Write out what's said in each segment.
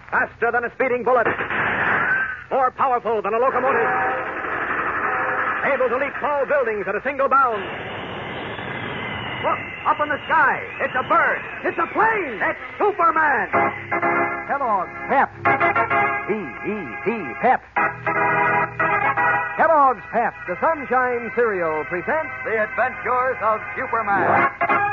Faster than a speeding bullet. More powerful than a locomotive. Able to leap tall buildings at a single bound. Look, up in the sky. It's a bird. It's a plane. It's Superman. Kellogg's Pep. P-E-P, Pep. Kellogg's Pep, the Sunshine Cereal, presents The Adventures of Superman.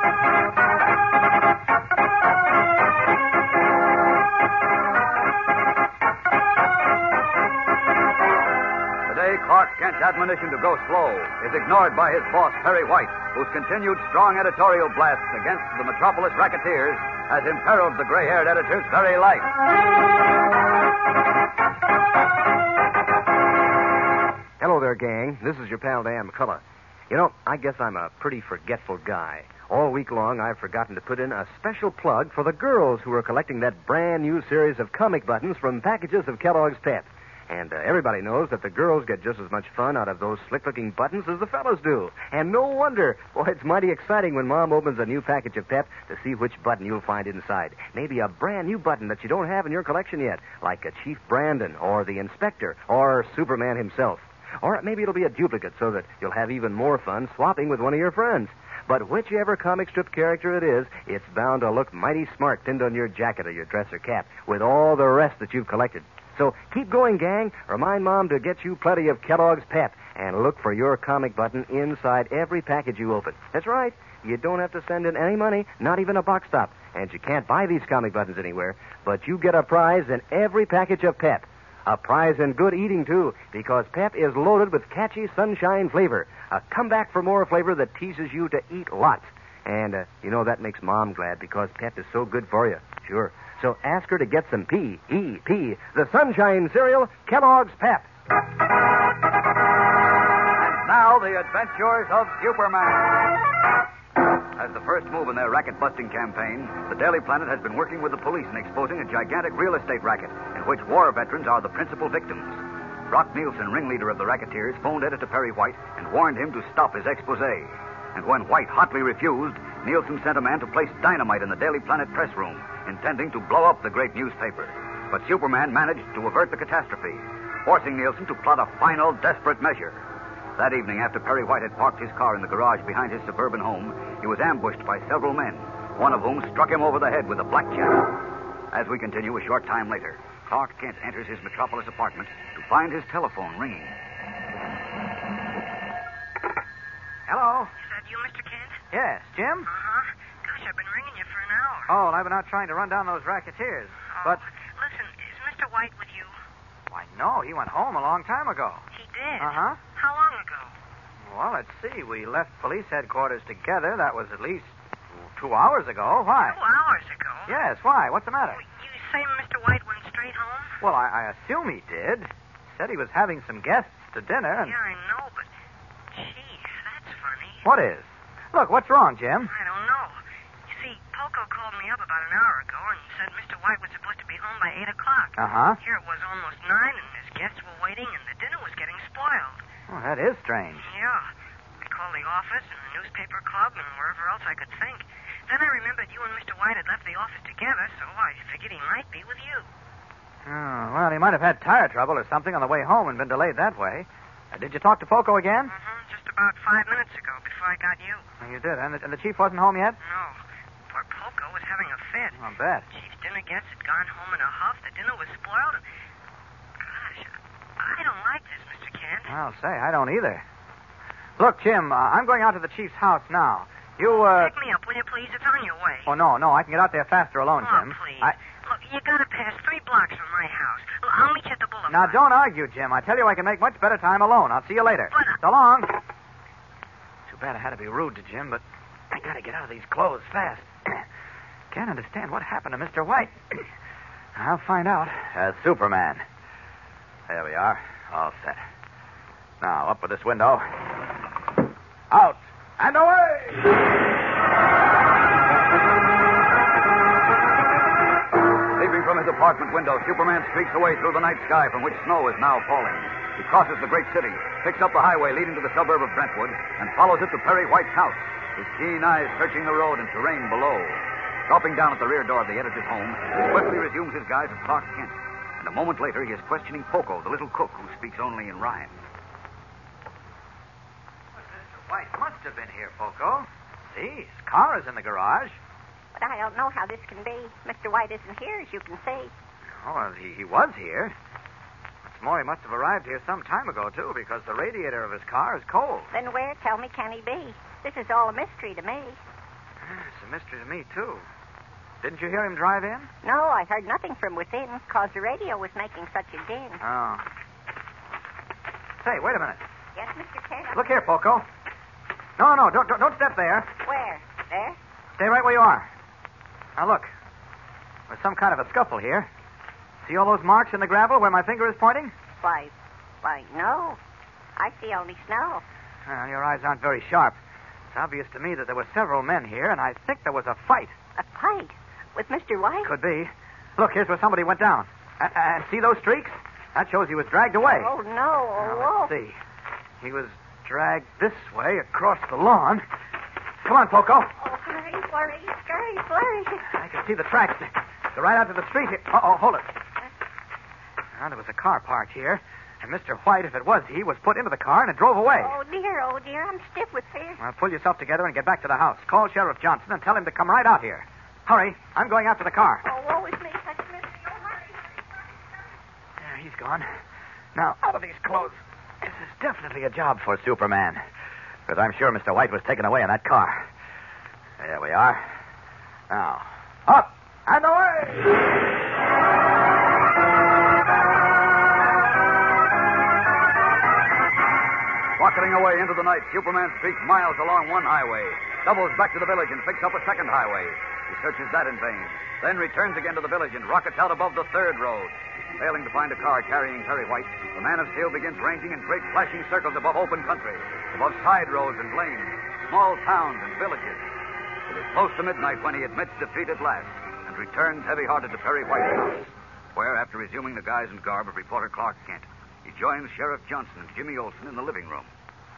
Today, Clark Kent's admonition to go slow is ignored by his boss, Perry White, whose continued strong editorial blasts against the Metropolis racketeers has imperiled the gray-haired editor's very life. Hello there, gang. This is your pal, Dan McCullough. You know, I guess I'm a pretty forgetful guy. All week long, I've forgotten to put in a special plug for the girls who are collecting that brand new series of comic buttons from packages of Kellogg's Pep. And everybody knows that the girls get just as much fun out of those slick-looking buttons as the fellas do. And no wonder. Boy, it's mighty exciting when Mom opens a new package of Pep to see which button you'll find inside. Maybe a brand new button that you don't have in your collection yet, like a Chief Brandon or the Inspector or Superman himself. Or maybe it'll be a duplicate so that you'll have even more fun swapping with one of your friends. But whichever comic strip character it is, it's bound to look mighty smart pinned on your jacket or your dress or cap with all the rest that you've collected. So keep going, gang. Remind Mom to get you plenty of Kellogg's Pep and look for your comic button inside every package you open. That's right. You don't have to send in any money, not even a box stop. And you can't buy these comic buttons anywhere, but you get a prize in every package of Pep. A prize in good eating, too, because Pep is loaded with catchy sunshine flavor. A comeback for more flavor that teases you to eat lots. And, you know, that makes Mom glad because Pep is so good for you. Sure. So ask her to get some P-E-P, the Sunshine Cereal, Kellogg's Pep. And now, the Adventures of Superman. As the first move in their racket-busting campaign, the Daily Planet has been working with the police in exposing a gigantic real estate racket in which war veterans are the principal victims. Brock Nielsen, ringleader of the racketeers, phoned editor Perry White and warned him to stop his expose. And when White hotly refused, Nielsen sent a man to place dynamite in the Daily Planet press room, intending to blow up the great newspaper. But Superman managed to avert the catastrophe, forcing Nielsen to plot a final, desperate measure. That evening, after Perry White had parked his car in the garage behind his suburban home, he was ambushed by several men, one of whom struck him over the head with a blackjack. As we continue a short time later, Clark Kent enters his Metropolis apartment to find his telephone ringing. Hello? Is that you, Mr. Kent? Yes, Jim? Uh-huh. Gosh, I've been ringing you for an hour. Oh, well, I've been out trying to run down those racketeers. But, Listen, is Mr. White with you? why, no, he went home a long time ago. He did? Uh-huh. How long ago? Well, let's see. We left police headquarters together. That was at least 2 hours ago. Why? 2 hours ago? Yes, why? What's the matter? Well, you say Mr. White went straight home? Well, I assume he did. Said he was having some guests to dinner. And... Yeah, I know, but... Gee, that's funny. What is? Look, what's wrong, Jim? I don't know. You see, Poco called me up about an hour ago and said Mr. White was supposed to be home by 8 o'clock. Uh-huh. Here it was almost 9, and his guests were waiting, and the dinner was getting spoiled. Well, that is strange. Yeah. I called the office and the newspaper club and wherever else I could think. Then I remembered you and Mr. White had left the office together, so I figured he might be with you. Oh, well, he might have had tire trouble or something on the way home and been delayed that way. Did you talk to Poco again? Mm-hmm. Just about 5 minutes ago, before I got you. Oh, you did, and the chief wasn't home yet? No. Poor Poco was having a fit. I'll bet. The chief's dinner guests had gone home in a huff. The dinner was spoiled. And... Gosh, I don't like this, Mr. Kent. I'll say, I don't either. Look, Jim, I'm going out to the chief's house now. You, Pick me up, will you, please? It's on your way. Oh, no, I can get out there faster alone, Oh, Jim. please. Look, you gotta pass 3 blocks from my house. I'll meet you at the boulevard. Now, don't argue, Jim. I tell you I can make much better time alone. I'll see you later. But So long. Too bad I had to be rude to Jim, but I gotta get out of these clothes fast. Can't understand what happened to Mr. White. I'll find out. Superman. There we are. All set. Now, up with this window. Out. And away! Leaping from his apartment window, Superman streaks away through the night sky from which snow is now falling. He crosses the great city, picks up the highway leading to the suburb of Brentwood, and follows it to Perry White's house, his keen eyes searching the road and terrain below. Dropping down at the rear door of the editor's home, he swiftly resumes his guise of Clark Kent. And a moment later, he is questioning Poco, the little cook who speaks only in rhyme. Mr. White must have been here, Poco. See, his car is in the garage. But I don't know how this can be. Mr. White isn't here, as you can see. Oh, well, he was here. What's more, he must have arrived here some time ago, too, because the radiator of his car is cold. Then where, tell me, can he be? This is all a mystery to me. It's a mystery to me, too. Didn't you hear him drive in? No, I heard nothing from within, because the radio was making such a din. Oh. Say, wait a minute. Yes, Mr. Kent? Look here, Poco. No, don't step there. Where? There? Stay right where you are. Now, look. There's some kind of a scuffle here. See all those marks in the gravel where my finger is pointing? Why, no. I see only snow. Well, your eyes aren't very sharp. It's obvious to me that there were several men here, and I think there was a fight. A fight? With Mr. White? Could be. Look, here's where somebody went down. And see those streaks? That shows he was dragged away. Oh, no. Now, let's see. He was dragged this way across the lawn. Come on, Poco. Oh, hurry, flurry, scurry, flurry. I can see the tracks. They're right out to the street here. Uh-oh, hold it. Now, there was a car parked here, and Mr. White, if it was he, was put into the car and it drove away. Oh, dear, I'm stiff with fear. Well, pull yourself together and get back to the house. Call Sheriff Johnson and tell him to come right out here. Hurry. I'm going after the car. Oh, woe is me, such misery. Oh, hurry. There, he's gone. Now, out of these clothes. This is definitely a job for Superman. Because I'm sure Mr. White was taken away in that car. There we are. Now, up and away! Rocketing away into the night, Superman streaks miles along one highway, doubles back to the village and picks up a second highway. He searches that in vain, then returns again to the village and rockets out above the third road. Failing to find a car carrying Perry White, the Man of Steel begins ranging in great flashing circles above open country, above side roads and lanes, small towns and villages. It is close to midnight when he admits defeat at last and returns heavy-hearted to Perry White's house, where, after resuming the guise and garb of reporter Clark Kent, he joins Sheriff Johnson and Jimmy Olsen in the living room.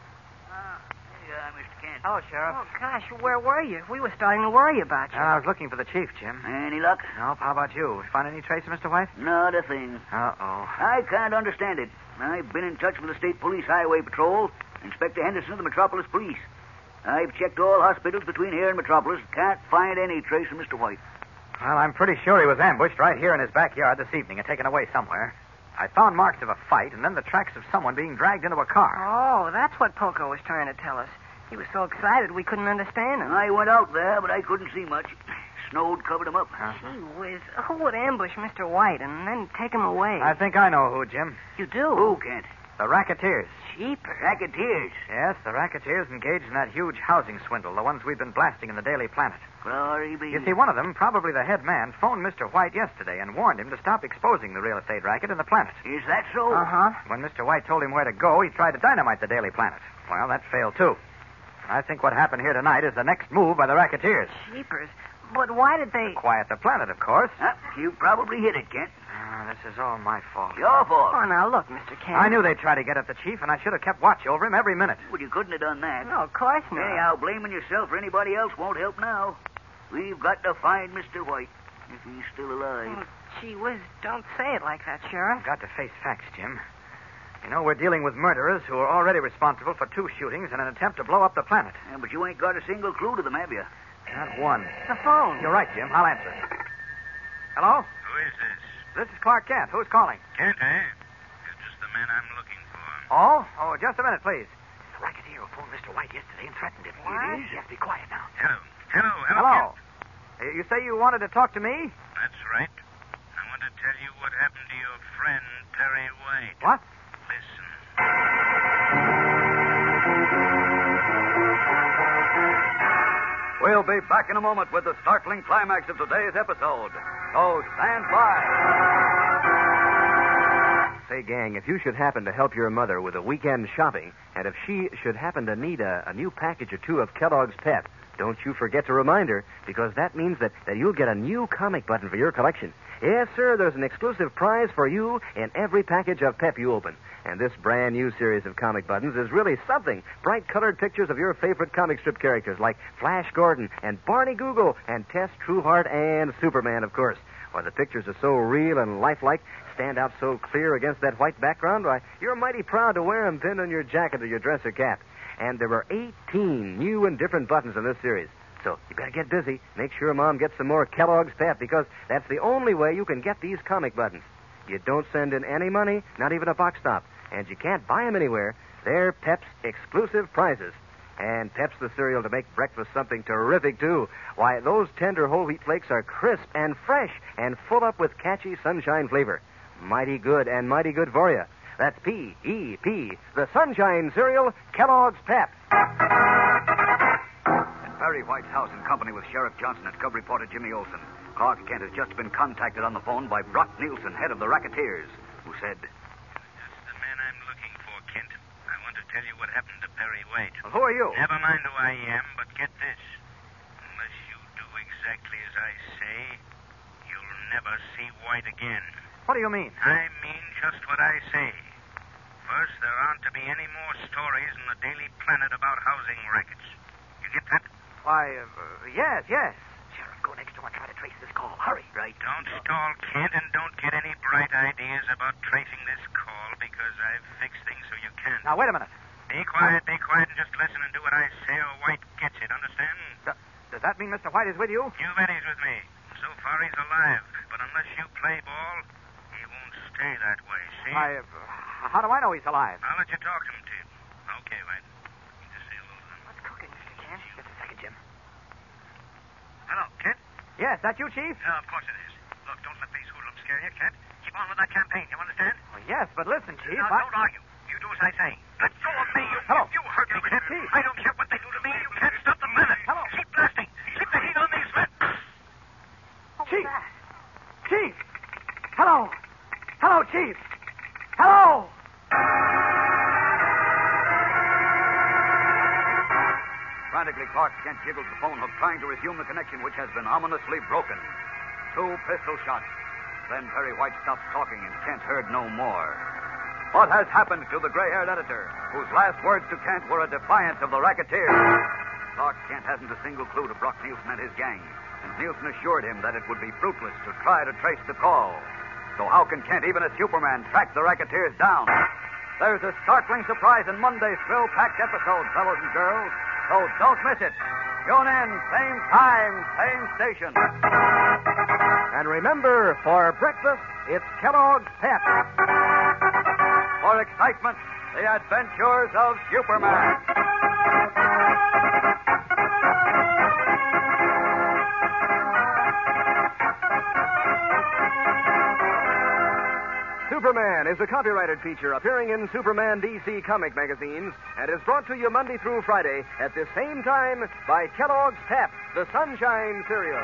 Mr. Kent. Hello, Sheriff. Oh, gosh, where were you? We were starting to worry about you. I was looking for the chief, Jim. Any luck? Nope. How about you? Find any trace of Mr. White? Not a thing. Uh-oh. I can't understand it. I've been in touch with the State Police Highway Patrol, Inspector Henderson of the Metropolis Police. I've checked all hospitals between here and Metropolis. Can't find any trace of Mr. White. Well, I'm pretty sure he was ambushed right here in his backyard this evening and taken away somewhere. I found marks of a fight and then the tracks of someone being dragged into a car. Oh, that's what Poco was trying to tell us. He was so excited we couldn't understand him. I went out there, but I couldn't see much. Snow'd covered him up. Gee whiz, who would ambush Mr. White and then take him away? I think I know who, Jim. You do? Who, Kent? The racketeers. Jeepers. Racketeers. Yes, the racketeers engaged in that huge housing swindle, the ones we've been blasting in the Daily Planet. Glory be. You see, one of them, probably the head man, phoned Mr. White yesterday and warned him to stop exposing the real estate racket in the Planet. Is that so? Uh-huh. When Mr. White told him where to go, he tried to dynamite the Daily Planet. Well, that failed, too. I think what happened here tonight is the next move by the racketeers. Jeepers. But why did they... Quiet the planet, of course. You probably hit it, Kent. This is all my fault. Your fault. Oh, now, look, Mr. Kent. I knew they'd try to get at the chief, and I should have kept watch over him every minute. Well, you couldn't have done that. No, of course not. Anyhow, blaming yourself or anybody else won't help now. We've got to find Mr. White, if he's still alive. Oh, gee whiz, don't say it like that, Sheriff. I've got to face facts, Jim. You know, we're dealing with murderers who are already responsible for 2 shootings and an attempt to blow up the planet. Yeah, but you ain't got a single clue to them, have you? Not one. The phone. You're right, Jim. I'll answer. Hello? Who is this? This is Clark Kent. Who's calling? Kent, eh? You're just the man I'm looking for. Oh? Oh, just a minute, please. The racketeer who phoned Mr. White yesterday and threatened him. What? It is? Yes, be quiet now. Hello. Kent. You say you wanted to talk to me? That's right. I want to tell you what happened to your friend, Perry White. What? Listen. We'll be back in a moment with the startling climax of today's episode. So stand by. Say, gang, if you should happen to help your mother with a weekend shopping, and if she should happen to need a new package or 2 of Kellogg's Pep, don't you forget to remind her, because that means that you'll get a new comic button for your collection. Yes, sir, there's an exclusive prize for you in every package of Pep you open. And this brand new series of comic buttons is really something. Bright colored pictures of your favorite comic strip characters like Flash Gordon and Barney Google and Tess Trueheart and Superman, of course. Why, the pictures are so real and lifelike, stand out so clear against that white background, why, you're mighty proud to wear them pinned on your jacket or your dress or cap. And there are 18 new and different buttons in this series. So you better get busy. Make sure Mom gets some more Kellogg's Pep, because that's the only way you can get these comic buttons. You don't send in any money, not even a box stop. And you can't buy them anywhere. They're Pep's exclusive prizes. And Pep's the cereal to make breakfast something terrific, too. Why, those tender whole wheat flakes are crisp and fresh and full up with catchy sunshine flavor. Mighty good and mighty good for you. That's P-E-P, the Sunshine Cereal, Kellogg's Pep. In Perry White's house, in company with Sheriff Johnson and Cub reporter Jimmy Olsen, Clark Kent has just been contacted on the phone by Brock Nielsen, head of the Racketeers, who said, That's the man I'm looking for, Kent. I want to tell you what happened to Perry White. Well, who are you? Never mind who I am, but get this. Unless you do exactly as I say, you'll never see White again. What do you mean? I mean just what I say. First, there aren't to be any more stories in the Daily Planet about housing rackets. You get that? Why, yes. Sheriff, go next door and try to trace this call. Hurry. right. Don't stall, Kent, and don't get any bright ideas about tracing this call, because I've fixed things so you can't. Now, wait a minute. Be quiet, and just listen and do what I say, or White gets it, understand? Does that mean Mr. White is with you? You bet he's with me. So far, he's alive. But unless you play ball, he won't stay that way, see? How do I know he's alive? I'll let you talk to him, Tim. Okay, White. Just say hello to him. What's cooking, Mr. Kent? Just a second, Jim. Hello, Kent? Yes, that you, Chief? Yeah, of course it is. Look, don't let these hoodlums scare you, Kent. Keep on with that campaign, you understand? Well, yes, but listen, Chief. Now, don't argue. You do as I say. Let go of me. Hello. You hurt me, Kent. Chief. I don't care what they do to me. You can't stop the planet. Hello. Keep blasting. Keep the heat on these men. Chief! Chief! Hello! Hello, Chief! Hello! Frantically, Clark Kent jiggled the phone hook, trying to resume the connection, which has been ominously broken. 2 pistol shots. Then Perry White stopped talking, and Kent heard no more. What has happened to the gray-haired editor, whose last words to Kent were a defiance of the Racketeers? Clark Kent hasn't a single clue to Brock Nielsen and his gang, and Nielsen assured him that it would be fruitless to try to trace the call. So how can Kent, even as Superman, track the Racketeers down? There's a startling surprise in Monday's thrill-packed episode, fellows and girls. So don't miss it. Tune in, same time, same station. And remember, for breakfast, it's Kellogg's Pep. For excitement, the adventures of Superman. Superman is a copyrighted feature appearing in Superman DC comic magazines and is brought to you Monday through Friday at this same time by Kellogg's Pep, the Sunshine Cereal.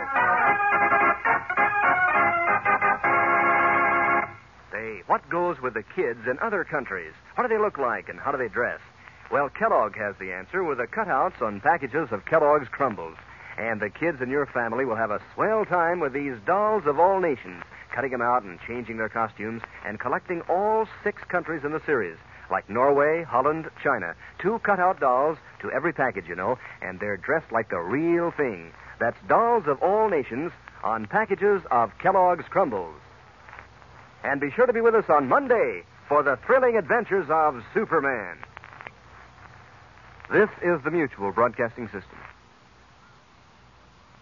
Say, what goes with the kids in other countries? What do they look like and how do they dress? Well, Kellogg has the answer with the cutouts on packages of Kellogg's Crumbles. And the kids in your family will have a swell time with these dolls of all nations, cutting them out and changing their costumes and collecting all 6 countries in the series, like Norway, Holland, China. 2 cutout dolls to every package, you know, and they're dressed like the real thing. That's dolls of all nations on packages of Kellogg's Crumbles. And be sure to be with us on Monday for the thrilling adventures of Superman. This is the Mutual Broadcasting System.